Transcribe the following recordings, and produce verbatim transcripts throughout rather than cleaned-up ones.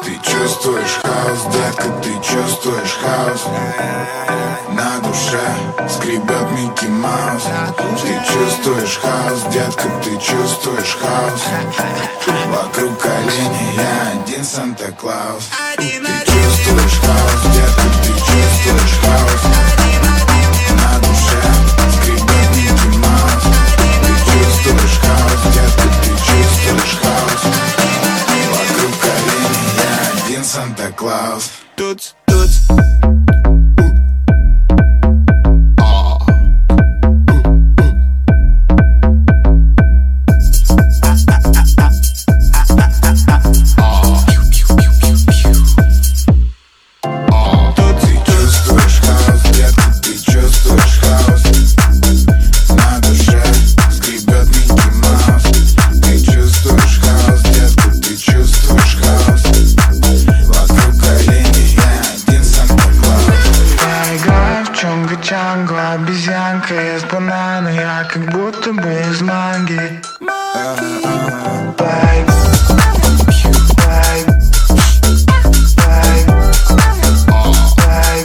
Ты чувствуешь хаос, детка, ты чувствуешь хаос. На душе скребет Микки Маус. Ты чувствуешь хаос, детка, ты чувствуешь хаос. Вокруг колени я один Санта-Клаус. Ты чувствуешь хаос, детка, ты чувствуешь хаос. На душе скребет Микки Маус. Ты чувствуешь хаос, детка, ты чувствуешь хаос. Вокруг колени я один Санта-Клаус. Туц, туц. Чанго, обезьянка ест бананы, я как будто бы из манги. Вайб, вайб, вайб, вайб.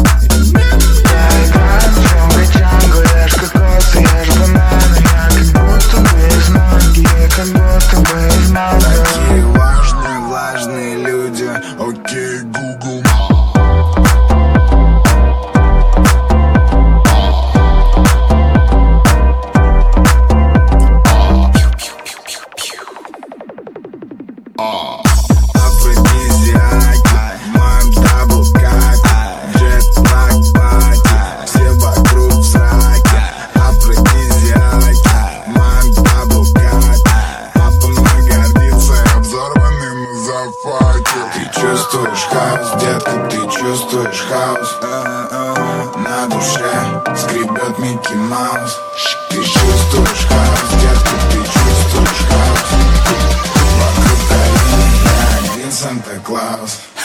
Играем в Чонго Чанго, ешь кокосы, ешь бананы, я как будто бы из манги, я как будто бы из манго. Такие важные, влажные люди, окей, Google. Афродизиак, мам даблкат, джетлаг пати, все вокруг в сраке. Афродизиак, мам даблкат, папа мной гордится, взорванным на зафаке. Ты чувствуешь хаос, детка, ты чувствуешь хаос. На душе скребет Микки Маус. Ты чувствуешь хаос, детка, ты чувствуешь хаос. Вокруг колени я один Санта-Клаус.